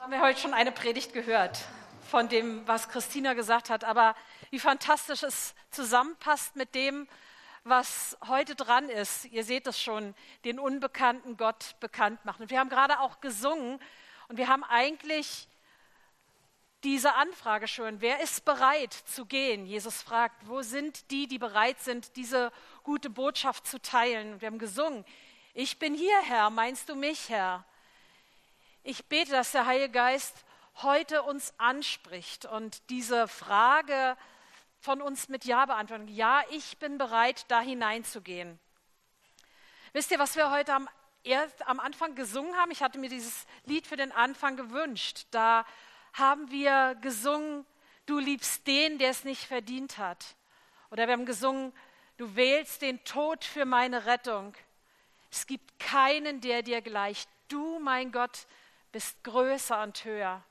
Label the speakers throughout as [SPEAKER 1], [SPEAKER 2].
[SPEAKER 1] Haben wir heute schon eine Predigt gehört von dem, was Christina gesagt hat, aber wie fantastisch es zusammenpasst mit dem, was heute dran ist. Ihr seht es schon, den unbekannten Gott bekannt machen. Und wir haben gerade auch gesungen und wir haben eigentlich diese Anfrage schon, wer ist bereit zu gehen? Jesus fragt, wo sind die, die bereit sind, diese gute Botschaft zu teilen? Und wir haben gesungen, ich bin hier, Herr, meinst du mich, Herr? Ich bete, dass der Heilige Geist heute uns anspricht und diese Frage von uns mit Ja beantwortet. Ja, ich bin bereit, da hineinzugehen. Wisst ihr, was wir heute am Anfang gesungen haben? Ich hatte mir dieses Lied für den Anfang gewünscht. Da haben wir gesungen, du liebst den, der es nicht verdient hat. Oder wir haben gesungen, du wählst den Tod für meine Rettung. Es gibt keinen, der dir gleicht. Du, mein Gott, bist größer und höher.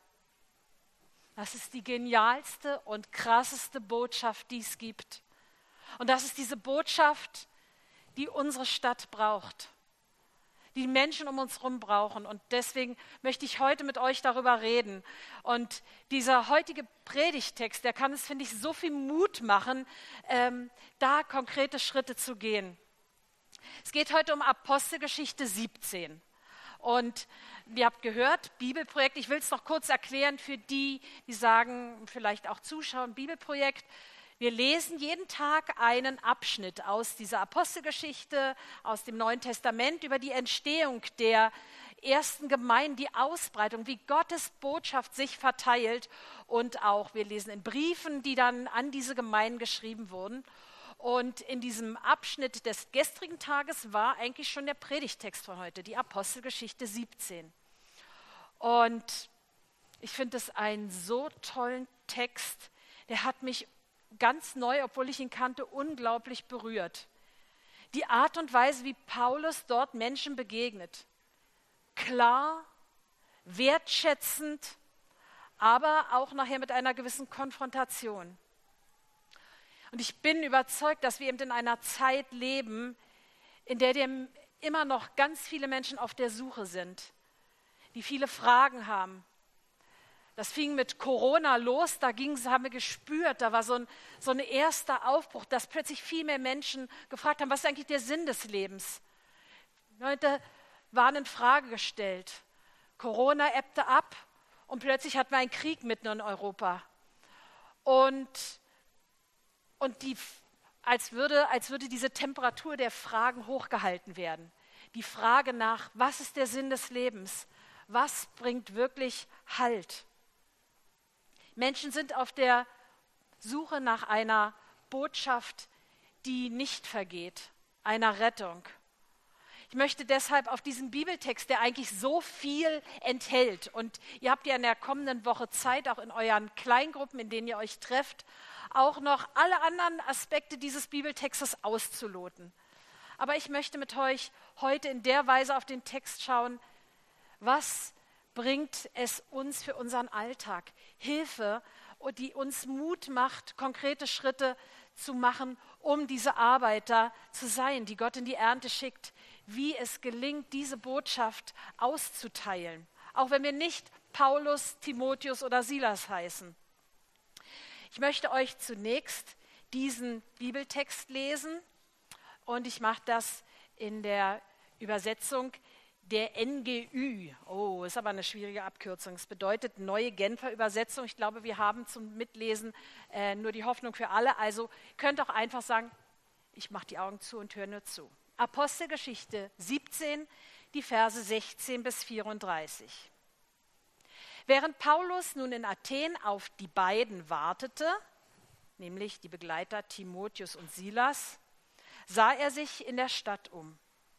[SPEAKER 1] Das ist die genialste und krasseste Botschaft, die es gibt. Und das ist diese Botschaft, die unsere Stadt braucht, die Menschen um uns herum brauchen. Und deswegen möchte ich heute mit euch darüber reden. Und dieser heutige Predigttext, der kann es, finde ich, so viel Mut machen, da konkrete Schritte zu gehen. Es geht heute um Apostelgeschichte 17. Und ihr habt gehört, Bibelprojekt, ich will es noch kurz erklären für die, die sagen, vielleicht auch zuschauen, Bibelprojekt. Wir lesen jeden Tag einen Abschnitt aus dieser Apostelgeschichte, aus dem Neuen Testament über die Entstehung der ersten Gemeinden, die Ausbreitung, wie Gottes Botschaft sich verteilt und auch wir lesen in Briefen, die dann an diese Gemeinden geschrieben wurden. Und in diesem Abschnitt des gestrigen Tages war eigentlich schon der Predigttext von heute, die Apostelgeschichte 17. Und ich finde es einen so tollen Text, der hat mich ganz neu, obwohl ich ihn kannte, unglaublich berührt. Die Art und Weise, wie Paulus dort Menschen begegnet. Klar, wertschätzend, aber auch nachher mit einer gewissen Konfrontation. Und ich bin überzeugt, dass wir eben in einer Zeit leben, in der immer noch ganz viele Menschen auf der Suche sind, die viele Fragen haben. Das fing mit Corona los, haben wir gespürt, da war so ein erster Aufbruch, dass plötzlich viel mehr Menschen gefragt haben, was ist eigentlich der Sinn des Lebens? Leute waren in Frage gestellt. Corona ebbte ab und plötzlich hatten wir einen Krieg mitten in Europa. Und als würde diese Temperatur der Fragen hochgehalten werden. Die Frage nach, was ist der Sinn des Lebens? Was bringt wirklich Halt? Menschen sind auf der Suche nach einer Botschaft, die nicht vergeht, einer Rettung. Ich möchte deshalb auf diesen Bibeltext, der eigentlich so viel enthält, und ihr habt ja in der kommenden Woche Zeit, auch in euren Kleingruppen, in denen ihr euch trefft, auch noch alle anderen Aspekte dieses Bibeltextes auszuloten. Aber ich möchte mit euch heute in der Weise auf den Text schauen, was bringt es uns für unseren Alltag? Hilfe, die uns Mut macht, konkrete Schritte zu machen, um diese Arbeiter zu sein, die Gott in die Ernte schickt. Wie es gelingt, diese Botschaft auszuteilen. Auch wenn wir nicht Paulus, Timotheus oder Silas heißen. Ich möchte euch zunächst diesen Bibeltext lesen und ich mache das in der Übersetzung der NGÜ. Oh, ist aber eine schwierige Abkürzung. Es bedeutet Neue Genfer Übersetzung. Ich glaube, wir haben zum Mitlesen nur die Hoffnung für alle. Also könnt auch einfach sagen, ich mache die Augen zu und höre nur zu. Apostelgeschichte 17, die Verse 16 bis 34. Während Paulus nun in Athen auf die beiden wartete, nämlich die Begleiter Timotheus und Silas, sah er sich in der Stadt um.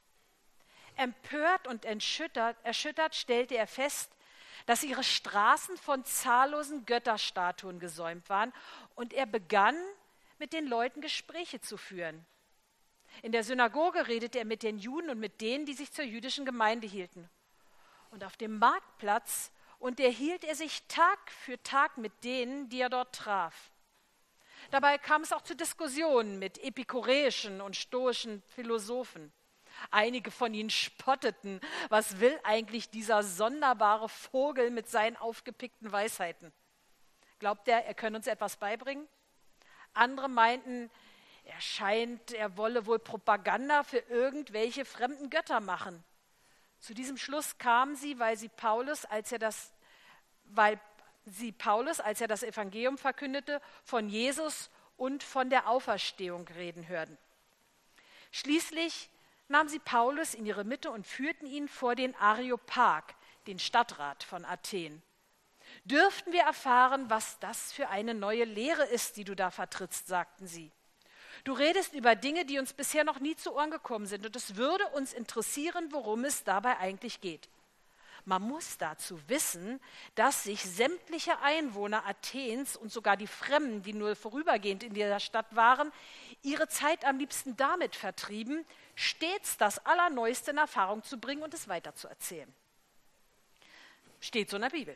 [SPEAKER 1] Empört und erschüttert stellte er fest, dass ihre Straßen von zahllosen Götterstatuen gesäumt waren und er begann, mit den Leuten Gespräche zu führen. In der Synagoge redete er mit den Juden und mit denen, die sich zur jüdischen Gemeinde hielten. Und auf dem Marktplatz unterhielt er sich Tag für Tag mit denen, die er dort traf. Dabei kam es auch zu Diskussionen mit epikureischen und stoischen Philosophen. Einige von ihnen spotteten. Was will eigentlich dieser sonderbare Vogel mit seinen aufgepickten Weisheiten? Glaubt er könne uns etwas beibringen? Andere meinten, er wolle wohl Propaganda für irgendwelche fremden Götter machen. Zu diesem Schluss kamen sie, weil sie Paulus, als er das Evangelium verkündete, von Jesus und von der Auferstehung reden hörten. Schließlich nahmen sie Paulus in ihre Mitte und führten ihn vor den Areopag, den Stadtrat von Athen. Dürften wir erfahren, was das für eine neue Lehre ist, die du da vertrittst, sagten sie. Du redest über Dinge, die uns bisher noch nie zu Ohren gekommen sind, und es würde uns interessieren, worum es dabei eigentlich geht. Man muss dazu wissen, dass sich sämtliche Einwohner Athens und sogar die Fremden, die nur vorübergehend in dieser Stadt waren, ihre Zeit am liebsten damit vertrieben, stets das Allerneueste in Erfahrung zu bringen und es weiterzuerzählen. Steht so in der Bibel.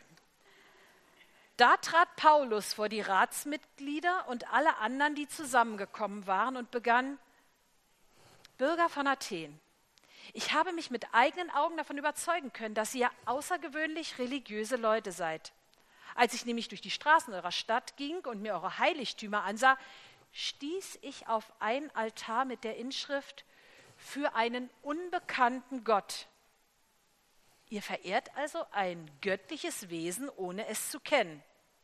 [SPEAKER 1] Da trat Paulus vor die Ratsmitglieder und alle anderen, die zusammengekommen waren, und begann: Bürger von Athen, ich habe mich mit eigenen Augen davon überzeugen können, dass ihr außergewöhnlich religiöse Leute seid. Als ich nämlich durch die Straßen eurer Stadt ging und mir eure Heiligtümer ansah, stieß ich auf einen Altar mit der Inschrift: Für einen unbekannten Gott. Ihr verehrt also ein göttliches Wesen, ohne es zu kennen.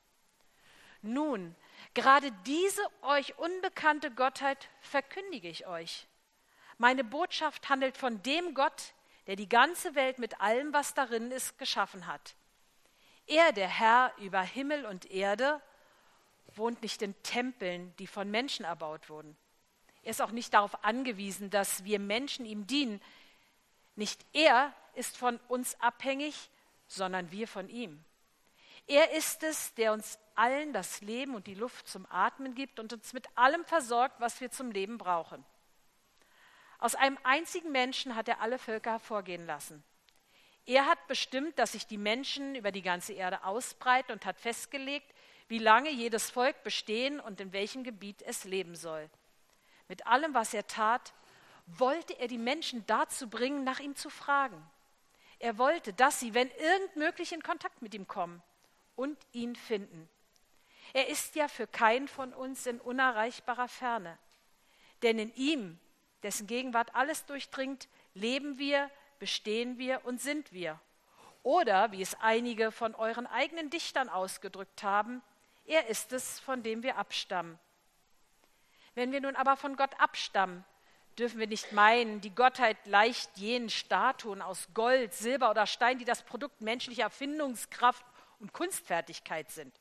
[SPEAKER 1] Nun, gerade diese euch unbekannte Gottheit verkündige ich euch. Meine Botschaft handelt von dem Gott, der die ganze Welt mit allem, was darin ist, geschaffen hat. Er, der Herr über Himmel und Erde, wohnt nicht in Tempeln, die von Menschen erbaut wurden. Er ist auch nicht darauf angewiesen, dass wir Menschen ihm dienen. Nicht er ist von uns abhängig, sondern wir von ihm. Er ist es, der uns allen das Leben und die Luft zum Atmen gibt und uns mit allem versorgt, was wir zum Leben brauchen. Aus einem einzigen Menschen hat er alle Völker hervorgehen lassen. Er hat bestimmt, dass sich die Menschen über die ganze Erde ausbreiten, und hat festgelegt, wie lange jedes Volk bestehen und in welchem Gebiet es leben soll. Mit allem, was er tat, wollte er die Menschen dazu bringen, nach ihm zu fragen. Er wollte, dass sie, wenn irgend möglich, in Kontakt mit ihm kommen und ihn finden. Er ist ja für keinen von uns in unerreichbarer Ferne. Denn in ihm, dessen Gegenwart alles durchdringt, leben wir, bestehen wir und sind wir. Oder, wie es einige von euren eigenen Dichtern ausgedrückt haben, er ist es, von dem wir abstammen. Wenn wir nun aber von Gott abstammen, dürfen wir nicht meinen, die Gottheit gleicht jenen Statuen aus Gold, Silber oder Stein, die das Produkt menschlicher Erfindungskraft und Kunstfertigkeit sind.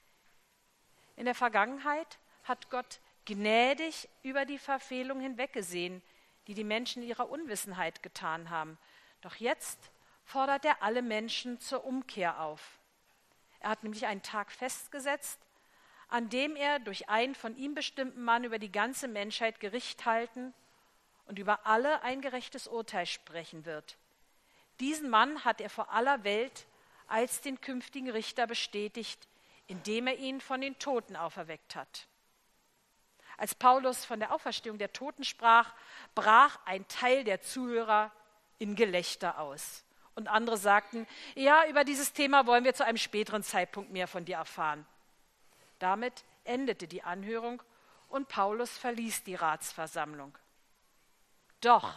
[SPEAKER 1] In der Vergangenheit hat Gott gnädig über die Verfehlung hinweggesehen, die die Menschen in ihrer Unwissenheit getan haben. Doch jetzt fordert er alle Menschen zur Umkehr auf. Er hat nämlich einen Tag festgesetzt, an dem er durch einen von ihm bestimmten Mann über die ganze Menschheit Gericht halten und über alle ein gerechtes Urteil sprechen wird. Diesen Mann hat er vor aller Welt als den künftigen Richter bestätigt, indem er ihn von den Toten auferweckt hat. Als Paulus von der Auferstehung der Toten sprach, brach ein Teil der Zuhörer in Gelächter aus. Und andere sagten: Ja, über dieses Thema wollen wir zu einem späteren Zeitpunkt mehr von dir erfahren. Damit endete die Anhörung und Paulus verließ die Ratsversammlung. Doch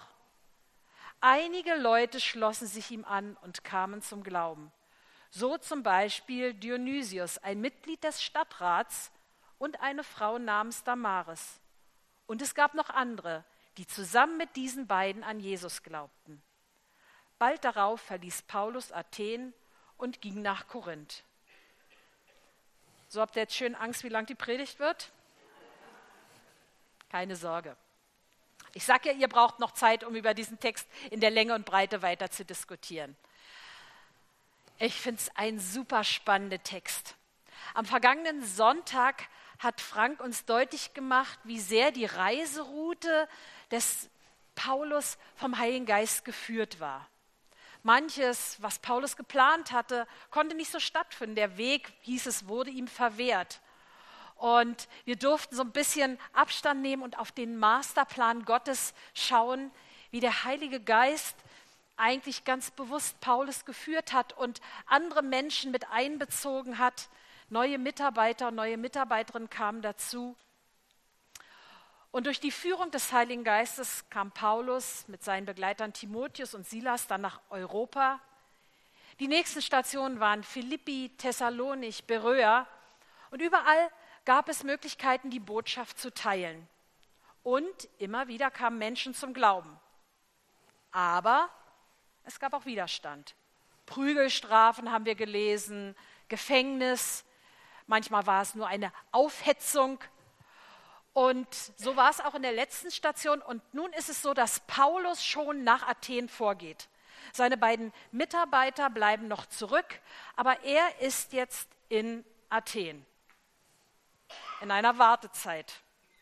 [SPEAKER 1] einige Leute schlossen sich ihm an und kamen zum Glauben. So zum Beispiel Dionysius, ein Mitglied des Stadtrats, und eine Frau namens Damaris. Und es gab noch andere, die zusammen mit diesen beiden an Jesus glaubten. Bald darauf verließ Paulus Athen und ging nach Korinth. So, habt ihr jetzt schön Angst, wie lang die Predigt wird? Keine Sorge. Ich sage ja, ihr braucht noch Zeit, um über diesen Text in der Länge und Breite weiter zu diskutieren. Ich finde es ein super spannender Text. Am vergangenen Sonntag hat Frank uns deutlich gemacht, wie sehr die Reiseroute des Paulus vom Heiligen Geist geführt war. Manches, was Paulus geplant hatte, konnte nicht so stattfinden. Der Weg, hieß es, wurde ihm verwehrt. Und wir durften so ein bisschen Abstand nehmen und auf den Masterplan Gottes schauen, wie der Heilige Geist eigentlich ganz bewusst Paulus geführt hat und andere Menschen mit einbezogen hat. Neue Mitarbeiter und neue Mitarbeiterinnen kamen dazu. Und durch die Führung des Heiligen Geistes kam Paulus mit seinen Begleitern Timotheus und Silas dann nach Europa. Die nächsten Stationen waren Philippi, Thessalonich, Beröa. Und überall gab es Möglichkeiten, die Botschaft zu teilen. Und immer wieder kamen Menschen zum Glauben. Aber es gab auch Widerstand. Prügelstrafen haben wir gelesen, Gefängnis. Manchmal war es nur eine Aufhetzung. Und so war es auch in der letzten Station. Und nun ist es so, dass Paulus schon nach Athen vorgeht. Seine beiden Mitarbeiter bleiben noch zurück, aber er ist jetzt in Athen, in einer Wartezeit.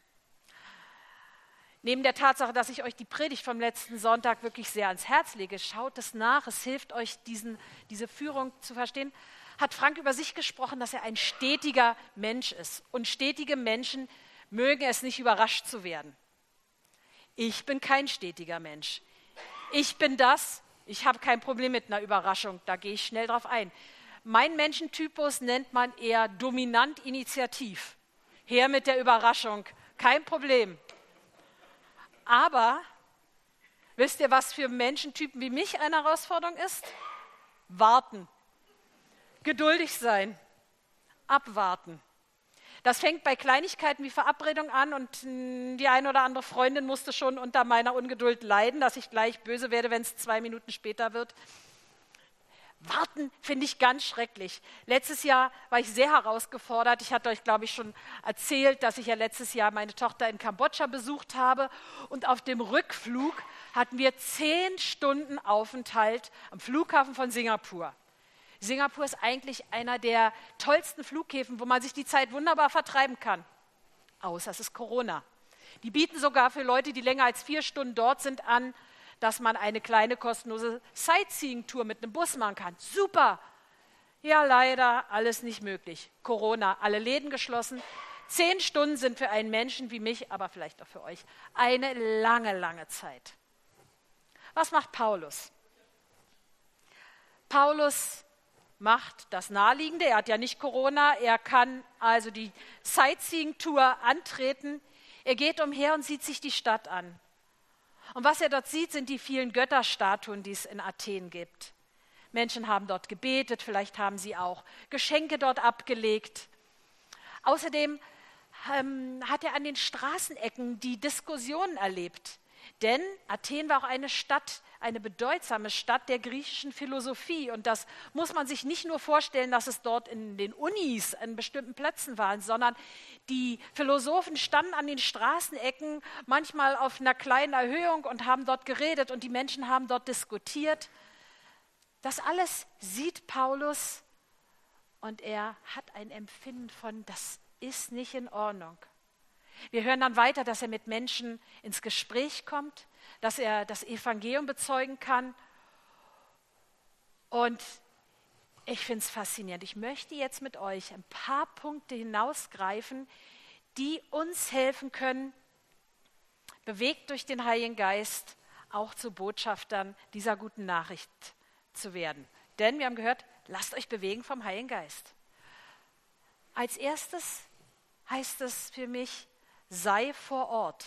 [SPEAKER 1] Neben der Tatsache, dass ich euch die Predigt vom letzten Sonntag wirklich sehr ans Herz lege, schaut es nach, es hilft euch, diese Führung zu verstehen, hat Frank über sich gesprochen, dass er ein stetiger Mensch ist. Und stetige Menschen mögen es nicht, überrascht zu werden. Ich bin kein stetiger Mensch. Ich habe kein Problem mit einer Überraschung, da gehe ich schnell drauf ein. Mein Menschentypus nennt man eher dominant initiativ. Her mit der Überraschung, kein Problem. Aber wisst ihr, was für Menschentypen wie mich eine Herausforderung ist? Warten, geduldig sein, abwarten. Das fängt bei Kleinigkeiten wie Verabredung an und die eine oder andere Freundin musste schon unter meiner Ungeduld leiden, dass ich gleich böse werde, wenn es 2 Minuten später wird. Warten finde ich ganz schrecklich. Letztes Jahr war ich sehr herausgefordert. Ich hatte euch, glaube ich, schon erzählt, dass ich ja letztes Jahr meine Tochter in Kambodscha besucht habe. Und auf dem Rückflug hatten wir 10 Stunden Aufenthalt am Flughafen von Singapur. Singapur ist eigentlich einer der tollsten Flughäfen, wo man sich die Zeit wunderbar vertreiben kann. Außer es ist Corona. Die bieten sogar für Leute, die länger als 4 Stunden dort sind, an, dass man eine kleine kostenlose Sightseeing-Tour mit einem Bus machen kann. Super! Ja, leider alles nicht möglich. Corona, alle Läden geschlossen. 10 Stunden sind für einen Menschen wie mich, aber vielleicht auch für euch, eine lange, lange Zeit. Was macht Paulus? Paulus macht das Naheliegende. Er hat ja nicht Corona. Er kann also die Sightseeing-Tour antreten. Er geht umher und sieht sich die Stadt an. Und was er dort sieht, sind die vielen Götterstatuen, die es in Athen gibt. Menschen haben dort gebetet, vielleicht haben sie auch Geschenke dort abgelegt. Außerdem hat er an den Straßenecken die Diskussionen erlebt. Denn Athen war auch eine Stadt, eine bedeutsame Stadt der griechischen Philosophie. Und das muss man sich nicht nur vorstellen, dass es dort in den Unis an bestimmten Plätzen waren, sondern die Philosophen standen an den Straßenecken, manchmal auf einer kleinen Erhöhung und haben dort geredet und die Menschen haben dort diskutiert. Das alles sieht Paulus und er hat ein Empfinden von, das ist nicht in Ordnung. Wir hören dann weiter, dass er mit Menschen ins Gespräch kommt, dass er das Evangelium bezeugen kann. Und ich finde es faszinierend. Ich möchte jetzt mit euch ein paar Punkte hinausgreifen, die uns helfen können, bewegt durch den Heiligen Geist, auch zu Botschaftern dieser guten Nachricht zu werden. Denn wir haben gehört, lasst euch bewegen vom Heiligen Geist. Als erstes heißt es für mich, sei vor Ort.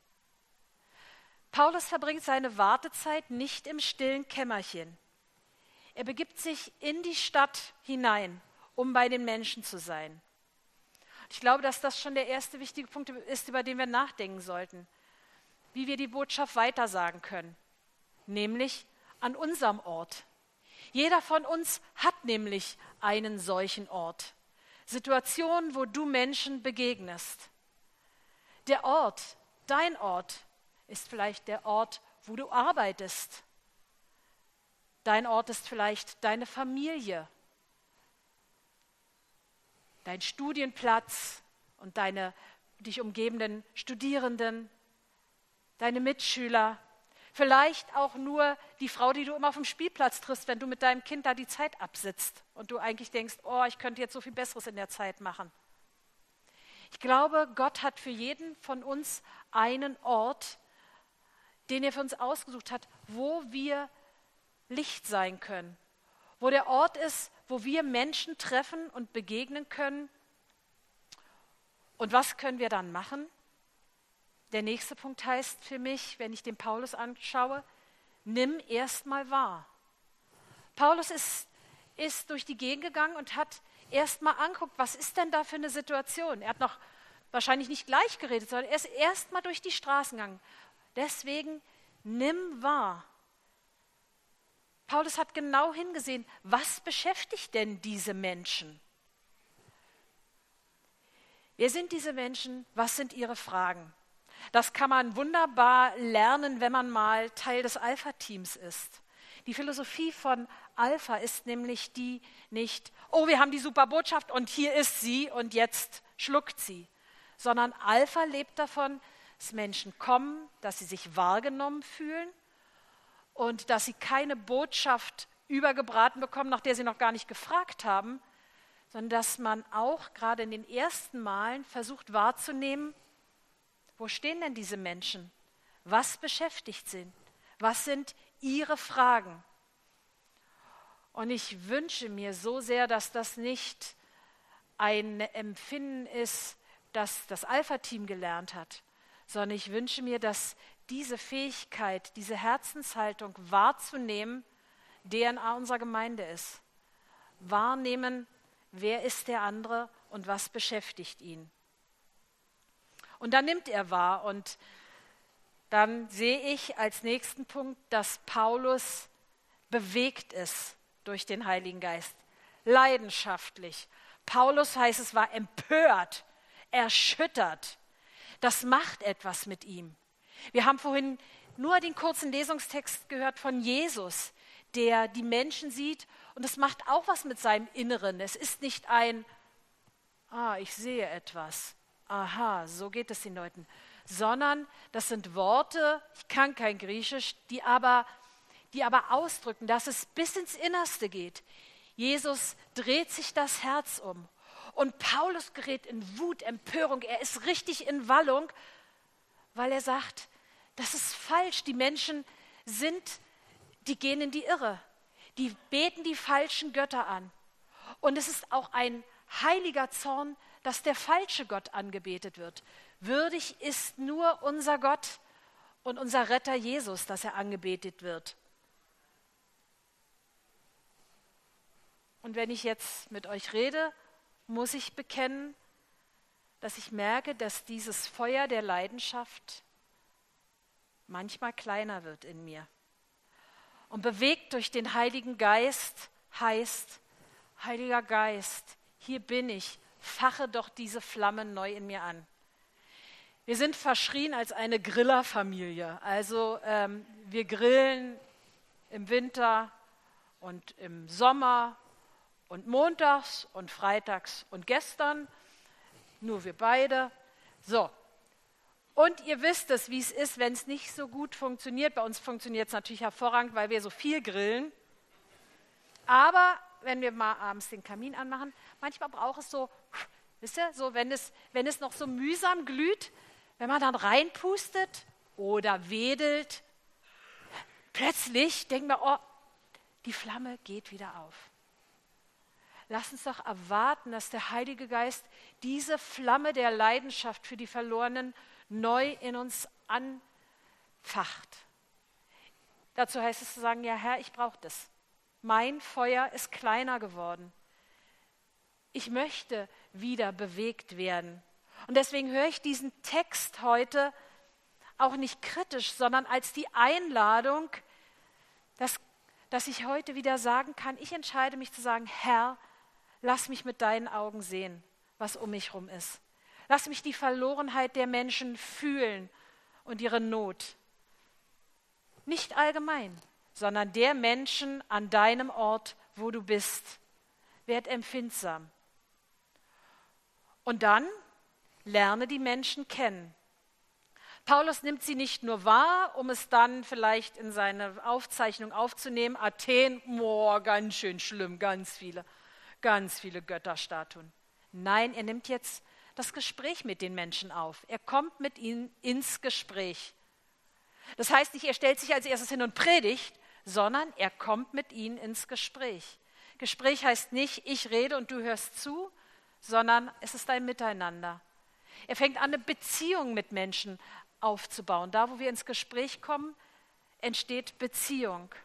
[SPEAKER 1] Paulus verbringt seine Wartezeit nicht im stillen Kämmerchen. Er begibt sich in die Stadt hinein, um bei den Menschen zu sein. Ich glaube, dass das schon der erste wichtige Punkt ist, über den wir nachdenken sollten. Wie wir die Botschaft weitersagen können, nämlich an unserem Ort. Jeder von uns hat nämlich einen solchen Ort. Situationen, wo du Menschen begegnest. Der Ort, dein Ort, ist vielleicht der Ort, wo du arbeitest. Dein Ort ist vielleicht deine Familie, dein Studienplatz und deine dich umgebenden Studierenden, deine Mitschüler. Vielleicht auch nur die Frau, die du immer auf dem Spielplatz triffst, wenn du mit deinem Kind da die Zeit absitzt und du eigentlich denkst, oh, ich könnte jetzt so viel Besseres in der Zeit machen. Ich glaube, Gott hat für jeden von uns einen Ort, den er für uns ausgesucht hat, wo wir Licht sein können, wo der Ort ist, wo wir Menschen treffen und begegnen können. Und was können wir dann machen? Der nächste Punkt heißt für mich, wenn ich den Paulus anschaue, nimm erst mal wahr. Paulus ist durch die Gegend gegangen und hat erst mal angeguckt, was ist denn da für eine Situation? Er hat noch wahrscheinlich nicht gleich geredet, sondern er ist erst mal durch die Straßen gegangen. Deswegen nimm wahr. Paulus hat genau hingesehen, was beschäftigt denn diese Menschen? Wer sind diese Menschen? Was sind ihre Fragen? Das kann man wunderbar lernen, wenn man mal Teil des Alpha-Teams ist. Die Philosophie von Alpha ist nämlich die nicht, oh, wir haben die super Botschaft und hier ist sie und jetzt schluckt sie. Sondern Alpha lebt davon, dass Menschen kommen, dass sie sich wahrgenommen fühlen und dass sie keine Botschaft übergebraten bekommen, nach der sie noch gar nicht gefragt haben, sondern dass man auch gerade in den ersten Malen versucht wahrzunehmen, wo stehen denn diese Menschen? Was beschäftigt sie? Was sind ihre Fragen? Und ich wünsche mir so sehr, dass das nicht ein Empfinden ist, das das Alpha-Team gelernt hat, sondern ich wünsche mir, dass diese Fähigkeit, diese Herzenshaltung wahrzunehmen, DNA unserer Gemeinde ist. Wahrnehmen, wer ist der andere und was beschäftigt ihn. Und dann nimmt er wahr und dann sehe ich als nächsten Punkt, dass Paulus bewegt ist durch den Heiligen Geist, leidenschaftlich. Paulus heißt, es war empört, erschüttert. Das macht etwas mit ihm. Wir haben vorhin nur den kurzen Lesungstext gehört von Jesus, der die Menschen sieht und es macht auch was mit seinem Inneren. Es ist nicht ein, ich sehe etwas. Aha, so geht es den Leuten. Sondern das sind Worte, ich kann kein Griechisch, die aber ausdrücken, dass es bis ins Innerste geht. Jesus dreht sich das Herz um. Und Paulus gerät in Wut, Empörung, er ist richtig in Wallung, weil er sagt, das ist falsch, die Menschen die gehen in die Irre, die beten die falschen Götter an. Und es ist auch ein heiliger Zorn, dass der falsche Gott angebetet wird. Würdig ist nur unser Gott und unser Retter Jesus, dass er angebetet wird. Und wenn ich jetzt mit euch rede, muss ich bekennen, dass ich merke, dass dieses Feuer der Leidenschaft manchmal kleiner wird in mir. Und bewegt durch den Heiligen Geist heißt, Heiliger Geist, hier bin ich, fache doch diese Flammen neu in mir an. Wir sind verschrien als eine Grillerfamilie. Also wir grillen im Winter und im Sommer und montags und freitags und gestern, nur wir beide. So, und ihr wisst es, wie es ist, wenn es nicht so gut funktioniert. Bei uns funktioniert es natürlich hervorragend, weil wir so viel grillen. Aber wenn wir mal abends den Kamin anmachen, manchmal braucht es so, wisst ihr, so wenn es noch so mühsam glüht, wenn man dann reinpustet oder wedelt, plötzlich denkt man, oh, die Flamme geht wieder auf. Lass uns doch erwarten, dass der Heilige Geist diese Flamme der Leidenschaft für die Verlorenen neu in uns anfacht. Dazu heißt es zu sagen, ja Herr, ich brauche das. Mein Feuer ist kleiner geworden. Ich möchte wieder bewegt werden. Und deswegen höre ich diesen Text heute auch nicht kritisch, sondern als die Einladung, dass ich heute wieder sagen kann, ich entscheide mich zu sagen, Herr, lass mich mit deinen Augen sehen, was um mich herum ist. Lass mich die Verlorenheit der Menschen fühlen und ihre Not. Nicht allgemein, sondern der Menschen an deinem Ort, wo du bist. Werd empfindsam. Und dann lerne die Menschen kennen. Paulus nimmt sie nicht nur wahr, um es dann vielleicht in seine Aufzeichnung aufzunehmen. Athen, ganz schön schlimm, ganz viele Götterstatuen. Nein, er nimmt jetzt das Gespräch mit den Menschen auf. Er kommt mit ihnen ins Gespräch. Das heißt nicht, er stellt sich als erstes hin und predigt, sondern er kommt mit ihnen ins Gespräch. Gespräch heißt nicht, ich rede und du hörst zu, sondern es ist ein Miteinander. Er fängt an, eine Beziehung mit Menschen aufzubauen. Da, wo wir ins Gespräch kommen, entsteht Beziehung.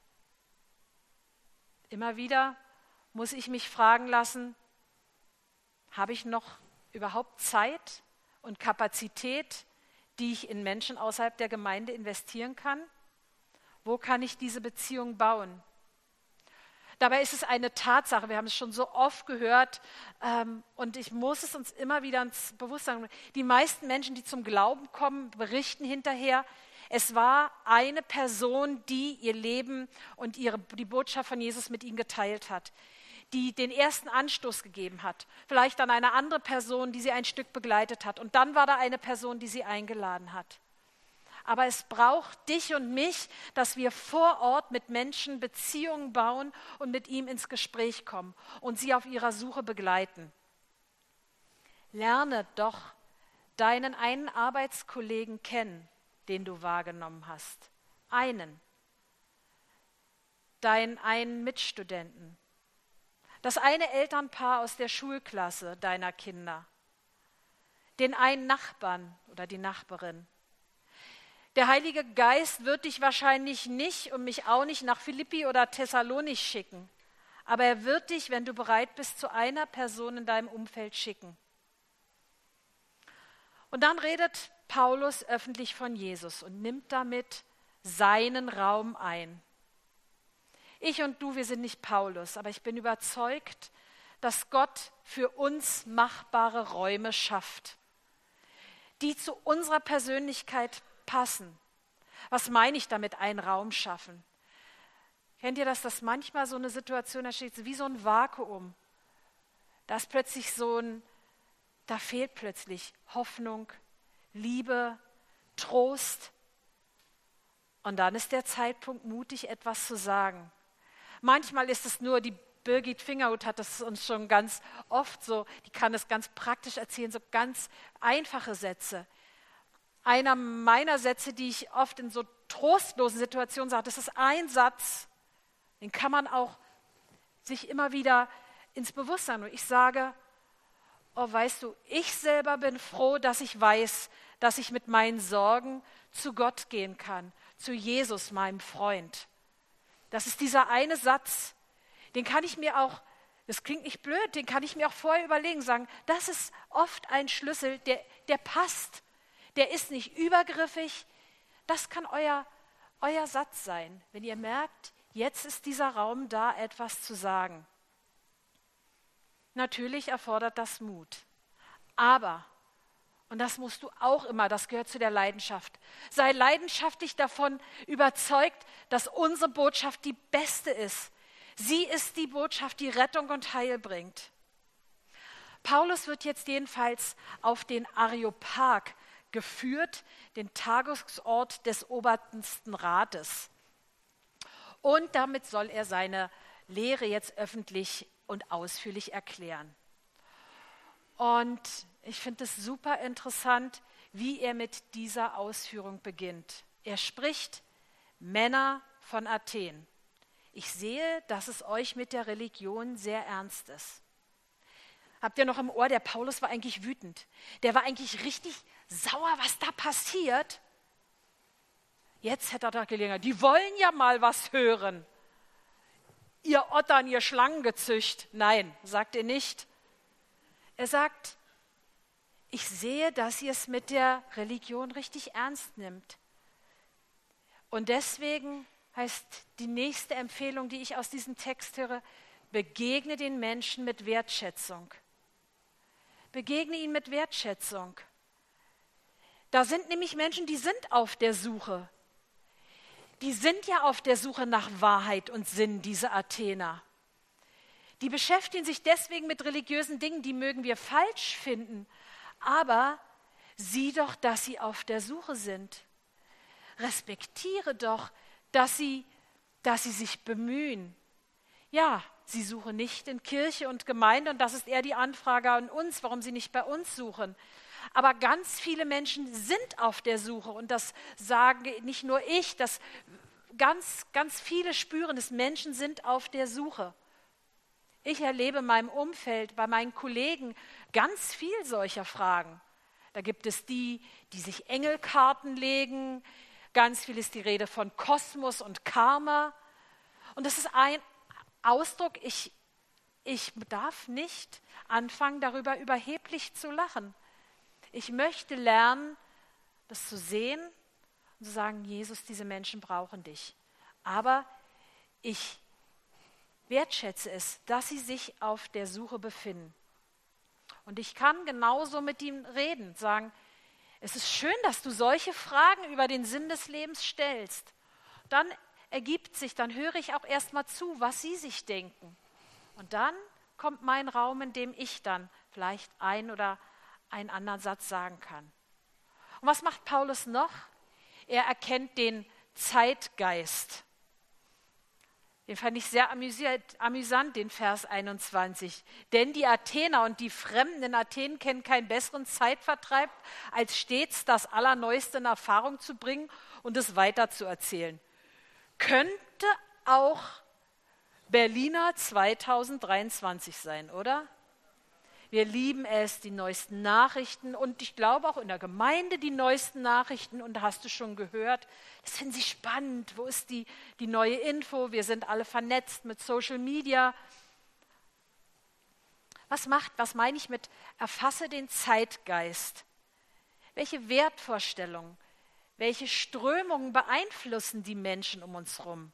[SPEAKER 1] Immer wieder muss ich mich fragen lassen, habe ich noch überhaupt Zeit und Kapazität, die ich in Menschen außerhalb der Gemeinde investieren kann? Wo kann ich diese Beziehung bauen? Dabei ist es eine Tatsache, wir haben es schon so oft gehört und ich muss es uns immer wieder ins Bewusstsein bringen. Die meisten Menschen, die zum Glauben kommen, berichten hinterher, es war eine Person, die ihr Leben und die Botschaft von Jesus mit ihnen geteilt hat, die den ersten Anstoß gegeben hat. Vielleicht dann eine andere Person, die sie ein Stück begleitet hat. Und dann war da eine Person, die sie eingeladen hat. Aber es braucht dich und mich, dass wir vor Ort mit Menschen Beziehungen bauen und mit ihm ins Gespräch kommen und sie auf ihrer Suche begleiten. Lerne doch deinen einen Arbeitskollegen kennen, den du wahrgenommen hast. Deinen einen Mitstudenten. Das eine Elternpaar aus der Schulklasse deiner Kinder. Den einen Nachbarn oder die Nachbarin. Der Heilige Geist wird dich wahrscheinlich nicht und mich auch nicht nach Philippi oder Thessalonich schicken. Aber er wird dich, wenn du bereit bist, zu einer Person in deinem Umfeld schicken. Und dann redet Paulus öffentlich von Jesus und nimmt damit seinen Raum ein. Ich und du, wir sind nicht Paulus, aber ich bin überzeugt, dass Gott für uns machbare Räume schafft, die zu unserer Persönlichkeit passen. Was meine ich damit, einen Raum schaffen? Kennt ihr das, dass manchmal so eine Situation entsteht, wie so ein Vakuum? Da ist plötzlich da fehlt plötzlich Hoffnung, Liebe, Trost. Und dann ist der Zeitpunkt, mutig etwas zu sagen. Manchmal ist es nur, die Birgit Fingerhut hat das uns schon ganz oft so, die kann es ganz praktisch erzählen, so ganz einfache Sätze. Einer meiner Sätze, die ich oft in so trostlosen Situationen sage, das ist ein Satz, den kann man auch sich immer wieder ins Bewusstsein holen. Ich sage, oh, weißt du, ich selber bin froh, dass ich weiß, dass ich mit meinen Sorgen zu Gott gehen kann, zu Jesus, meinem Freund. Das ist dieser eine Satz, den kann ich mir auch, das klingt nicht blöd, den kann ich mir auch vorher überlegen, sagen, das ist oft ein Schlüssel, der passt. Der ist nicht übergriffig. Das kann euer Satz sein, wenn ihr merkt, jetzt ist dieser Raum da, etwas zu sagen. Natürlich erfordert das Mut. Aber, und das musst du auch immer, das gehört zu der Leidenschaft, sei leidenschaftlich davon überzeugt, dass unsere Botschaft die beste ist. Sie ist die Botschaft, die Rettung und Heil bringt. Paulus wird jetzt jedenfalls auf den Areopag geführt, den Tagungsort des Obersten Rates. Und damit soll er seine Lehre jetzt öffentlich und ausführlich erklären. Und ich finde es super interessant, wie er mit dieser Ausführung beginnt. Er spricht: Männer von Athen, ich sehe, dass es euch mit der Religion sehr ernst ist. Habt ihr noch im Ohr, der Paulus war eigentlich wütend. Der war eigentlich richtig sauer, was da passiert. Jetzt hätte er da Gelegenheit. Die wollen ja mal was hören. Ihr Ottern, ihr Schlangengezücht. Nein, sagt er nicht. Er sagt, ich sehe, dass ihr es mit der Religion richtig ernst nimmt. Und deswegen heißt die nächste Empfehlung, die ich aus diesem Text höre, begegne den Menschen mit Wertschätzung. Begegne ihnen mit Wertschätzung. Da sind nämlich Menschen, die sind auf der Suche. Die sind ja auf der Suche nach Wahrheit und Sinn, diese Athener. Die beschäftigen sich deswegen mit religiösen Dingen, die mögen wir falsch finden. Aber sieh doch, dass sie auf der Suche sind. Respektiere doch, dass sie sich bemühen. Ja, sie suchen nicht in Kirche und Gemeinde und das ist eher die Anfrage an uns, warum sie nicht bei uns suchen. Aber ganz viele Menschen sind auf der Suche und das sagen nicht nur ich, das ganz, ganz viele spüren es, Menschen sind auf der Suche. Ich erlebe in meinem Umfeld, bei meinen Kollegen ganz viel solcher Fragen. Da gibt es die sich Engelkarten legen, ganz viel ist die Rede von Kosmos und Karma. Und das ist ein Ausdruck, ich darf nicht anfangen, darüber überheblich zu lachen. Ich möchte lernen, das zu sehen und zu sagen, Jesus, diese Menschen brauchen dich. Aber ich wertschätze es, dass sie sich auf der Suche befinden. Und ich kann genauso mit ihnen reden, sagen, es ist schön, dass du solche Fragen über den Sinn des Lebens stellst. Dann ergibt sich, dann höre ich auch erst mal zu, was sie sich denken. Und dann kommt mein Raum, in dem ich dann vielleicht ein oder einen anderen Satz sagen kann. Und was macht Paulus noch? Er erkennt den Zeitgeist. Den fand ich sehr amüsant, den Vers 21. Denn die Athener und die Fremden in Athen kennen keinen besseren Zeitvertreib, als stets das Allerneueste in Erfahrung zu bringen und es weiterzuerzählen. Könnte auch Berliner 2023 sein, oder? Wir lieben es, die neuesten Nachrichten und ich glaube auch in der Gemeinde die neuesten Nachrichten. Und da hast du schon gehört, das finden sie spannend. Wo ist die neue Info? Wir sind alle vernetzt mit Social Media. Was meine ich mit erfasse den Zeitgeist? Welche Wertvorstellungen, welche Strömungen beeinflussen die Menschen um uns herum?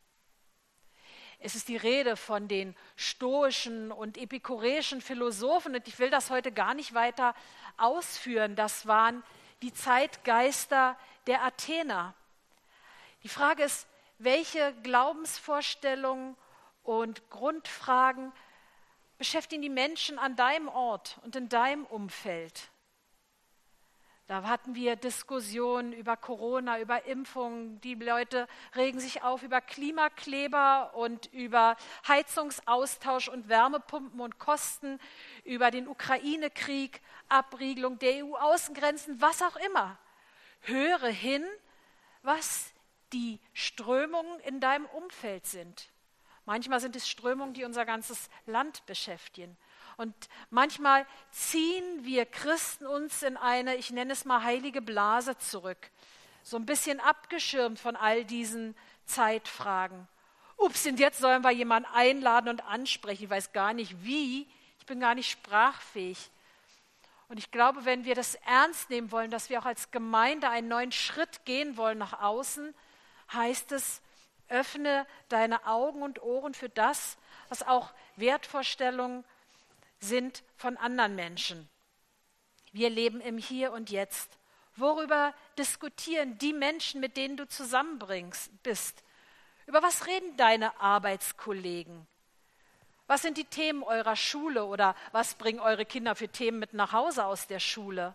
[SPEAKER 1] Es ist die Rede von den stoischen und epikureischen Philosophen und ich will das heute gar nicht weiter ausführen. Das waren die Zeitgeister der Athener. Die Frage ist, welche Glaubensvorstellungen und Grundfragen beschäftigen die Menschen an deinem Ort und in deinem Umfeld? Da hatten wir Diskussionen über Corona, über Impfungen. Die Leute regen sich auf über Klimakleber und über Heizungsaustausch und Wärmepumpen und Kosten, über den Ukraine-Krieg, Abriegelung der EU-Außengrenzen, was auch immer. Höre hin, was die Strömungen in deinem Umfeld sind. Manchmal sind es Strömungen, die unser ganzes Land beschäftigen. Und manchmal ziehen wir Christen uns in eine, ich nenne es mal heilige Blase zurück. So ein bisschen abgeschirmt von all diesen Zeitfragen. Ups, und jetzt sollen wir jemanden einladen und ansprechen. Ich weiß gar nicht wie, ich bin gar nicht sprachfähig. Und ich glaube, wenn wir das ernst nehmen wollen, dass wir auch als Gemeinde einen neuen Schritt gehen wollen nach außen, heißt es, öffne deine Augen und Ohren für das, was auch Wertvorstellungen sind von anderen Menschen. Wir leben im Hier und Jetzt. Worüber diskutieren die Menschen, mit denen du bist? Über was reden deine Arbeitskollegen? Was sind die Themen eurer Schule oder was bringen eure Kinder für Themen mit nach Hause aus der Schule?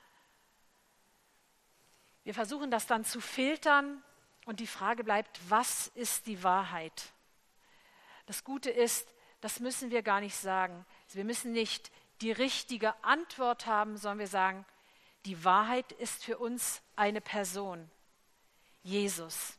[SPEAKER 1] Wir versuchen das dann zu filtern und die Frage bleibt, was ist die Wahrheit? Das Gute ist, das müssen wir gar nicht sagen. Wir müssen nicht die richtige Antwort haben, sondern wir sagen, die Wahrheit ist für uns eine Person, Jesus.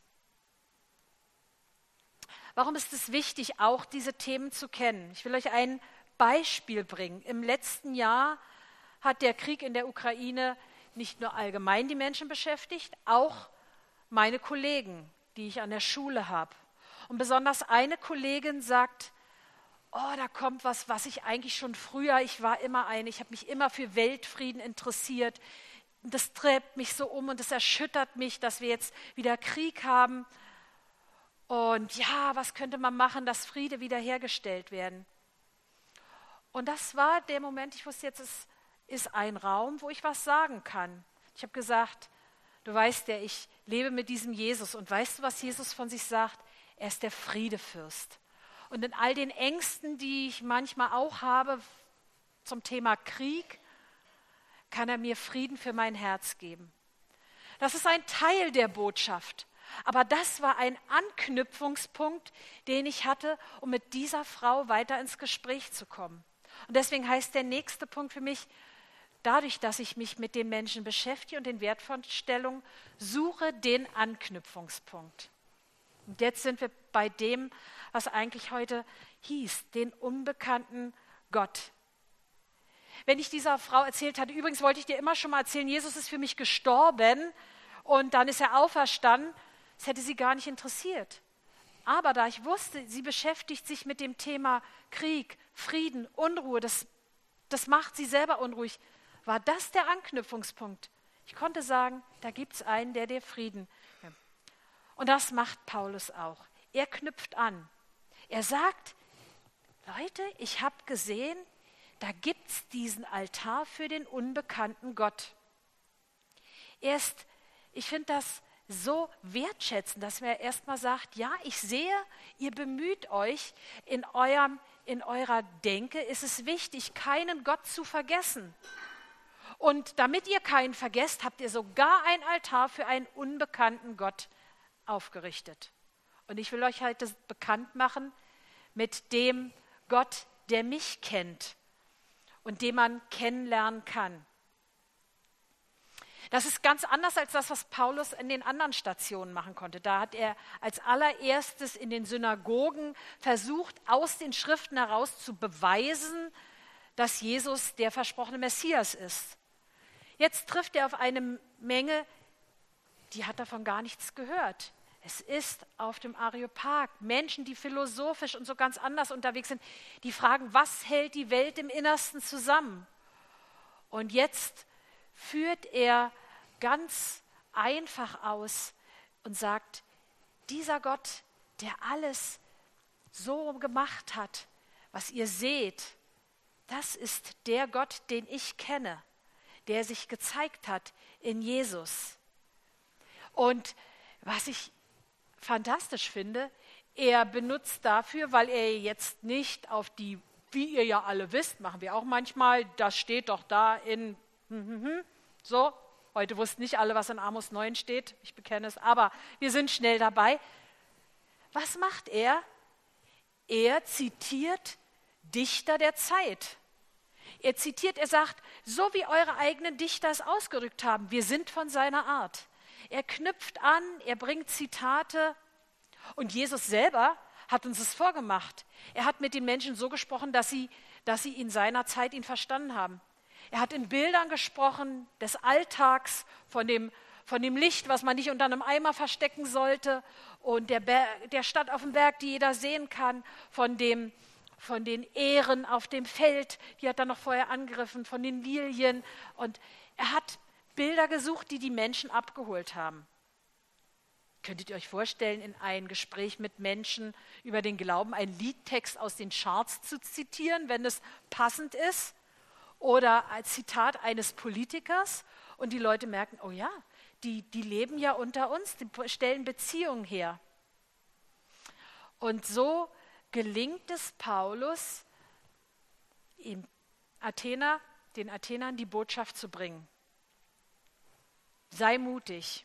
[SPEAKER 1] Warum ist es wichtig, auch diese Themen zu kennen? Ich will euch ein Beispiel bringen. Im letzten Jahr hat der Krieg in der Ukraine nicht nur allgemein die Menschen beschäftigt, auch meine Kollegen, die ich an der Schule habe. Und besonders eine Kollegin sagt, oh, da kommt was ich eigentlich schon früher, ich habe mich immer für Weltfrieden interessiert. Das treibt mich so um und das erschüttert mich, dass wir jetzt wieder Krieg haben. Und ja, was könnte man machen, dass Friede wiederhergestellt werden? Und das war der Moment, ich wusste jetzt, es ist ein Raum, wo ich was sagen kann. Ich habe gesagt, du weißt ja, ich lebe mit diesem Jesus. Und weißt du, was Jesus von sich sagt? Er ist der Friedefürst. Und in all den Ängsten, die ich manchmal auch habe zum Thema Krieg, kann er mir Frieden für mein Herz geben. Das ist ein Teil der Botschaft. Aber das war ein Anknüpfungspunkt, den ich hatte, um mit dieser Frau weiter ins Gespräch zu kommen. Und deswegen heißt der nächste Punkt für mich, dadurch, dass ich mich mit den Menschen beschäftige und den Wertvorstellungen, suche den Anknüpfungspunkt. Und jetzt sind wir bei dem, was eigentlich heute hieß, den unbekannten Gott. Wenn ich dieser Frau erzählt hatte, übrigens wollte ich dir immer schon mal erzählen, Jesus ist für mich gestorben und dann ist er auferstanden, das hätte sie gar nicht interessiert. Aber da ich wusste, sie beschäftigt sich mit dem Thema Krieg, Frieden, Unruhe, das macht sie selber unruhig, war das der Anknüpfungspunkt. Ich konnte sagen, da gibt es einen, der dir Frieden. Und das macht Paulus auch. Er knüpft an. Er sagt, Leute, ich habe gesehen, da gibt es diesen Altar für den unbekannten Gott. Ich finde das so wertschätzend, dass er erstmal sagt, ja, ich sehe, ihr bemüht euch, in eurer Denke ist es wichtig, keinen Gott zu vergessen. Und damit ihr keinen vergesst, habt ihr sogar ein Altar für einen unbekannten Gott aufgerichtet. Und ich will euch heute bekannt machen mit dem Gott, der mich kennt und den man kennenlernen kann. Das ist ganz anders als das, was Paulus in den anderen Stationen machen konnte. Da hat er als allererstes in den Synagogen versucht, aus den Schriften heraus zu beweisen, dass Jesus der versprochene Messias ist. Jetzt trifft er auf eine Menge, die hat davon gar nichts gehört. Es ist auf dem Areopag Menschen, die philosophisch und so ganz anders unterwegs sind, die fragen, was hält die Welt im Innersten zusammen? Und jetzt führt er ganz einfach aus und sagt, dieser Gott, der alles so gemacht hat, was ihr seht, das ist der Gott, den ich kenne, der sich gezeigt hat in Jesus. Und was ich fantastisch finde, er benutzt dafür, weil er jetzt nicht auf die, wie ihr ja alle wisst, machen wir auch manchmal, das steht doch da in so, heute wussten nicht alle, was in Amos 9 steht, ich bekenne es, aber wir sind schnell dabei. Was macht er? Er zitiert Dichter der Zeit. Er sagt, so wie eure eigenen Dichter es ausgedrückt haben, wir sind von seiner Art. Er knüpft an, er bringt Zitate und Jesus selber hat uns es vorgemacht. Er hat mit den Menschen so gesprochen, dass sie in seiner Zeit ihn verstanden haben. Er hat in Bildern gesprochen des Alltags, von dem Licht, was man nicht unter einem Eimer verstecken sollte und der Stadt auf dem Berg, die jeder sehen kann, von den Ähren auf dem Feld, die hat er noch vorher angegriffen, von den Lilien. Und er hat Bilder gesucht, die die Menschen abgeholt haben. Könntet ihr euch vorstellen, in ein Gespräch mit Menschen über den Glauben einen Liedtext aus den Charts zu zitieren, wenn es passend ist? Oder als Zitat eines Politikers und die Leute merken, oh ja, die leben ja unter uns, die stellen Beziehungen her. Und so gelingt es Paulus, den Athenern die Botschaft zu bringen. Sei mutig,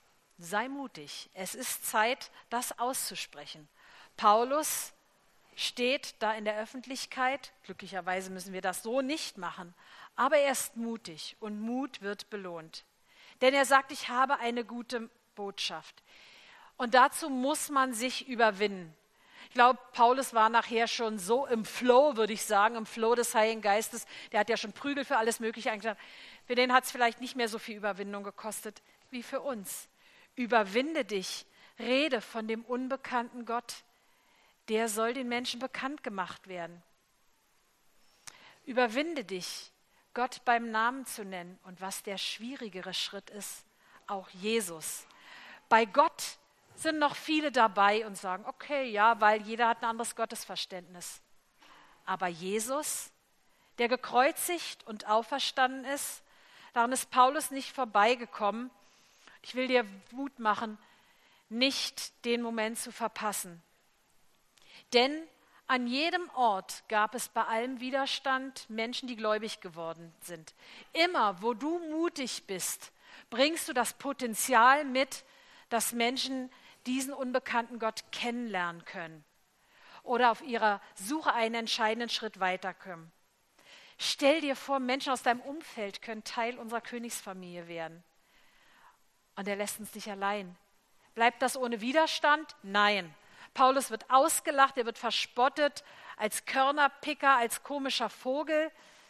[SPEAKER 1] es ist Zeit, das auszusprechen. Paulus steht da in der Öffentlichkeit, glücklicherweise müssen wir das so nicht machen, aber er ist mutig und Mut wird belohnt. Denn er sagt, ich habe eine gute Botschaft. Und dazu muss man sich überwinden. Ich glaube, Paulus war nachher schon so im Flow, würde ich sagen, im Flow des Heiligen Geistes. Der hat ja schon Prügel für alles Mögliche eingestellt. Für den hat es vielleicht nicht mehr so viel Überwindung gekostet wie für uns. Überwinde dich, rede von dem unbekannten Gott. Der soll den Menschen bekannt gemacht werden. Überwinde dich, Gott beim Namen zu nennen. Und was der schwierigere Schritt ist, auch Jesus. Bei Gott sind noch viele dabei und sagen, okay, ja, weil jeder hat ein anderes Gottesverständnis. Aber Jesus, der gekreuzigt und auferstanden ist, daran ist Paulus nicht vorbeigekommen. Ich will dir Mut machen, nicht den Moment zu verpassen. Denn an jedem Ort gab es bei allem Widerstand Menschen, die gläubig geworden sind. Immer, wo du mutig bist, bringst du das Potenzial mit, dass Menschen diesen unbekannten Gott kennenlernen können oder auf ihrer Suche einen entscheidenden Schritt weiterkommen. Stell dir vor, Menschen aus deinem Umfeld können Teil unserer Königsfamilie werden. Und er lässt uns nicht allein. Bleibt das ohne Widerstand? Nein. Paulus wird ausgelacht, er wird verspottet als Körnerpicker, als komischer Vogel.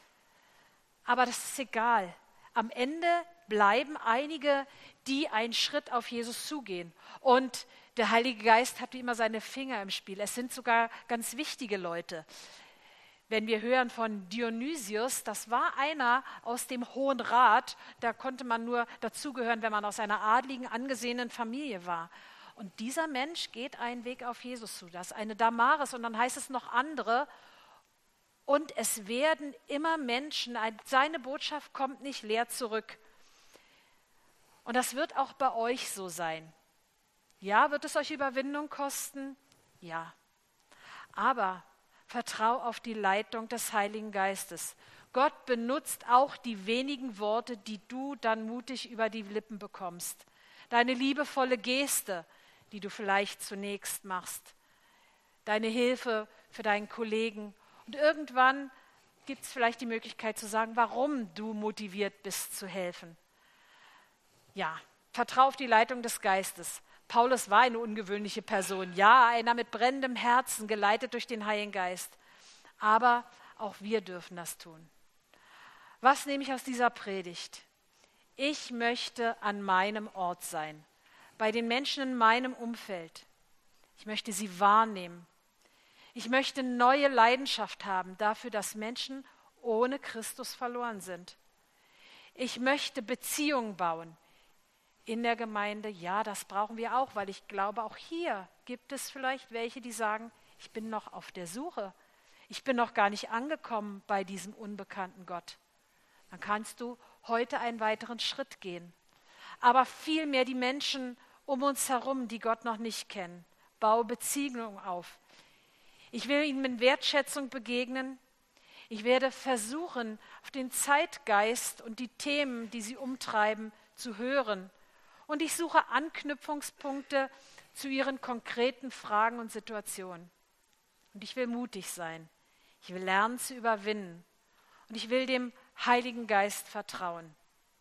[SPEAKER 1] Aber das ist egal. Am Ende bleiben einige, die einen Schritt auf Jesus zugehen. Und der Heilige Geist hat wie immer seine Finger im Spiel. Es sind sogar ganz wichtige Leute. Wenn wir hören von Dionysius, das war einer aus dem Hohen Rat, da konnte man nur dazugehören, wenn man aus einer adligen, angesehenen Familie war. Und dieser Mensch geht einen Weg auf Jesus zu. Das ist eine Damaris und dann heißt es noch andere. Und es werden immer Menschen, seine Botschaft kommt nicht leer zurück. Und das wird auch bei euch so sein. Ja, wird es euch Überwindung kosten? Ja. Aber vertrau auf die Leitung des Heiligen Geistes. Gott benutzt auch die wenigen Worte, die du dann mutig über die Lippen bekommst. Deine liebevolle Geste, die du vielleicht zunächst machst. Deine Hilfe für deinen Kollegen. Und irgendwann gibt es vielleicht die Möglichkeit zu sagen, warum du motiviert bist zu helfen. Ja, vertrau auf die Leitung des Geistes. Paulus war eine ungewöhnliche Person. Ja, einer mit brennendem Herzen, geleitet durch den Heiligen Geist. Aber auch wir dürfen das tun. Was nehme ich aus dieser Predigt? Ich möchte an meinem Ort sein, bei den Menschen in meinem Umfeld. Ich möchte sie wahrnehmen. Ich möchte neue Leidenschaft haben dafür, dass Menschen ohne Christus verloren sind. Ich möchte Beziehungen bauen in der Gemeinde. Ja, das brauchen wir auch, weil ich glaube, auch hier gibt es vielleicht welche, die sagen, ich bin noch auf der Suche. Ich bin noch gar nicht angekommen bei diesem unbekannten Gott. Dann kannst du heute einen weiteren Schritt gehen. Aber vielmehr die Menschen um uns herum, die Gott noch nicht kennen. Baue Beziehungen auf. Ich will ihnen mit Wertschätzung begegnen. Ich werde versuchen, auf den Zeitgeist und die Themen, die sie umtreiben, zu hören. Und ich suche Anknüpfungspunkte zu ihren konkreten Fragen und Situationen. Und ich will mutig sein. Ich will lernen zu überwinden. Und ich will dem Heiligen Geist vertrauen.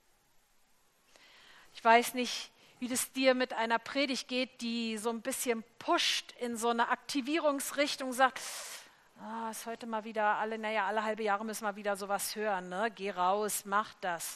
[SPEAKER 1] Ich weiß nicht, wie das dir mit einer Predigt geht, die so ein bisschen pusht in so eine Aktivierungsrichtung, sagt, ist heute mal wieder alle halbe Jahre müssen wir wieder sowas hören, ne? Geh raus, mach das.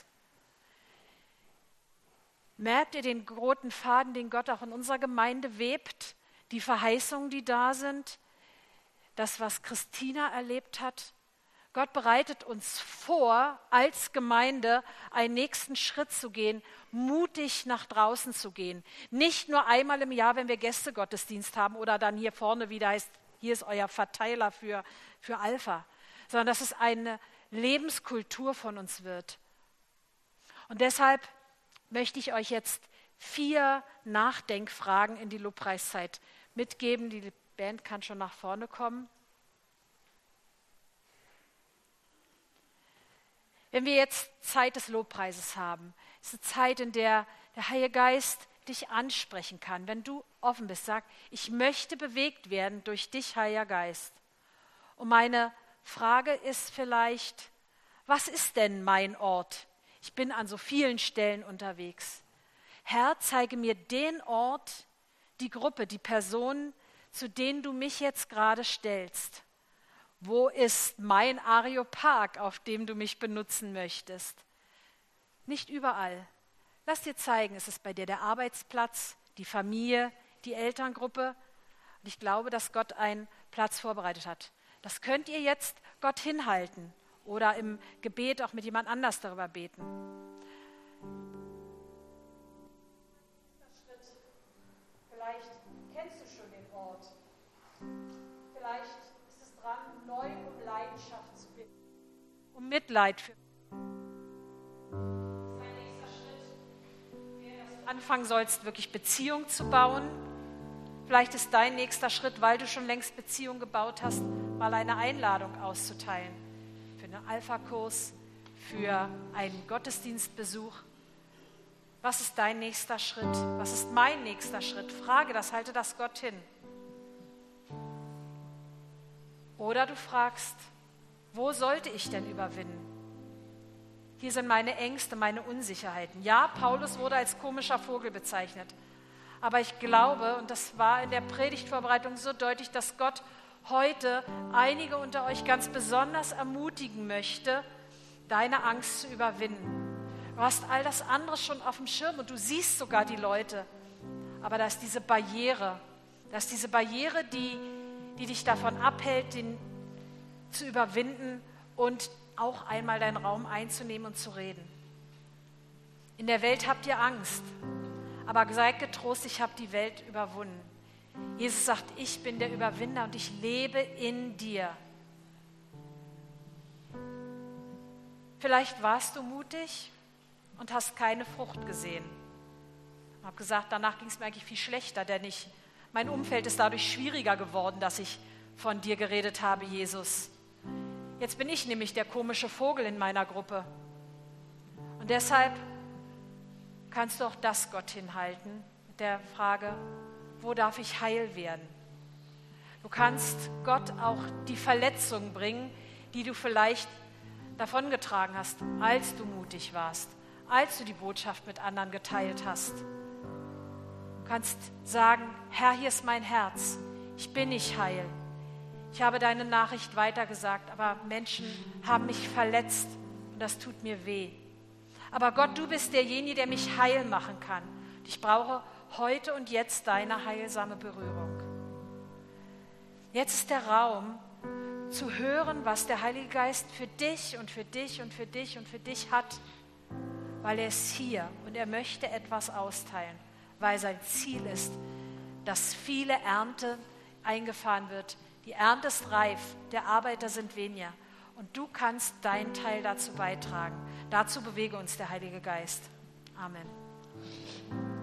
[SPEAKER 1] Merkt ihr den roten Faden, den Gott auch in unserer Gemeinde webt? Die Verheißungen, die da sind? Das, was Christina erlebt hat? Gott bereitet uns vor, als Gemeinde einen nächsten Schritt zu gehen, mutig nach draußen zu gehen. Nicht nur einmal im Jahr, wenn wir Gästegottesdienst haben oder dann hier vorne wieder heißt, hier ist euer Verteiler für Alpha, sondern dass es eine Lebenskultur von uns wird. Und deshalb möchte ich euch jetzt 4 Nachdenkfragen in die Lobpreiszeit mitgeben. Die Band kann schon nach vorne kommen. Wenn wir jetzt Zeit des Lobpreises haben, ist eine Zeit, in der der Heilige Geist dich ansprechen kann. Wenn du offen bist, sag, ich möchte bewegt werden durch dich, Heiliger Geist. Und meine Frage ist vielleicht, was ist denn mein Ort? Ich bin an so vielen Stellen unterwegs. Herr, zeige mir den Ort, die Gruppe, die Personen, zu denen du mich jetzt gerade stellst. Wo ist mein Areopag, auf dem du mich benutzen möchtest? Nicht überall. Lass dir zeigen, ist es bei dir der Arbeitsplatz, die Familie, die Elterngruppe? Und ich glaube, dass Gott einen Platz vorbereitet hat. Das könnt ihr jetzt Gott hinhalten oder im Gebet auch mit jemand anders darüber beten. Vielleicht kennst du schon den Ort. Vielleicht ist es dran, neu um Leidenschaft zu bitten, um Mitleid für. Dein nächster Schritt wäre, dass du anfangen sollst, wirklich Beziehung zu bauen. Vielleicht ist dein nächster Schritt, weil du schon längst Beziehung gebaut hast, mal eine Einladung auszuteilen für einen Alpha-Kurs, für einen Gottesdienstbesuch. Was ist dein nächster Schritt? Was ist mein nächster Schritt? Frage das, halte das Gott hin. Oder du fragst, Wo sollte ich denn überwinden? Hier sind meine Ängste, meine Unsicherheiten. Ja, Paulus wurde als komischer Vogel bezeichnet. Aber ich glaube, und das war in der Predigtvorbereitung so deutlich, dass Gott heute einige unter euch ganz besonders ermutigen möchte, deine Angst zu überwinden. Du hast all das andere schon auf dem Schirm und du siehst sogar die Leute. Aber da ist diese Barriere, die dich davon abhält, den zu überwinden und auch einmal deinen Raum einzunehmen und zu reden. In der Welt habt ihr Angst, aber seid getrost, ich habe die Welt überwunden. Jesus sagt, ich bin der Überwinder und ich lebe in dir. Vielleicht warst du mutig und hast keine Frucht gesehen. Ich habe gesagt, danach ging es mir eigentlich viel schlechter, denn mein Umfeld ist dadurch schwieriger geworden, dass ich von dir geredet habe, Jesus. Jetzt bin ich nämlich der komische Vogel in meiner Gruppe. Und deshalb kannst du auch das Gott hinhalten mit der Frage, wo darf ich heil werden? Du kannst Gott auch die Verletzung bringen, die du vielleicht davongetragen hast, als du mutig warst, als du die Botschaft mit anderen geteilt hast. Du kannst sagen, Herr, hier ist mein Herz, ich bin nicht heil. Ich habe deine Nachricht weitergesagt, aber Menschen haben mich verletzt und das tut mir weh. Aber Gott, du bist derjenige, der mich heil machen kann. Ich brauche heute und jetzt deine heilsame Berührung. Jetzt ist der Raum, zu hören, was der Heilige Geist für dich und für dich und für dich und für dich hat, weil er ist hier und er möchte etwas austeilen, weil sein Ziel ist, dass viele Ernte eingefahren wird. Die Ernte ist reif, der Arbeiter sind weniger und du kannst deinen Teil dazu beitragen. Dazu bewege uns der Heilige Geist. Amen.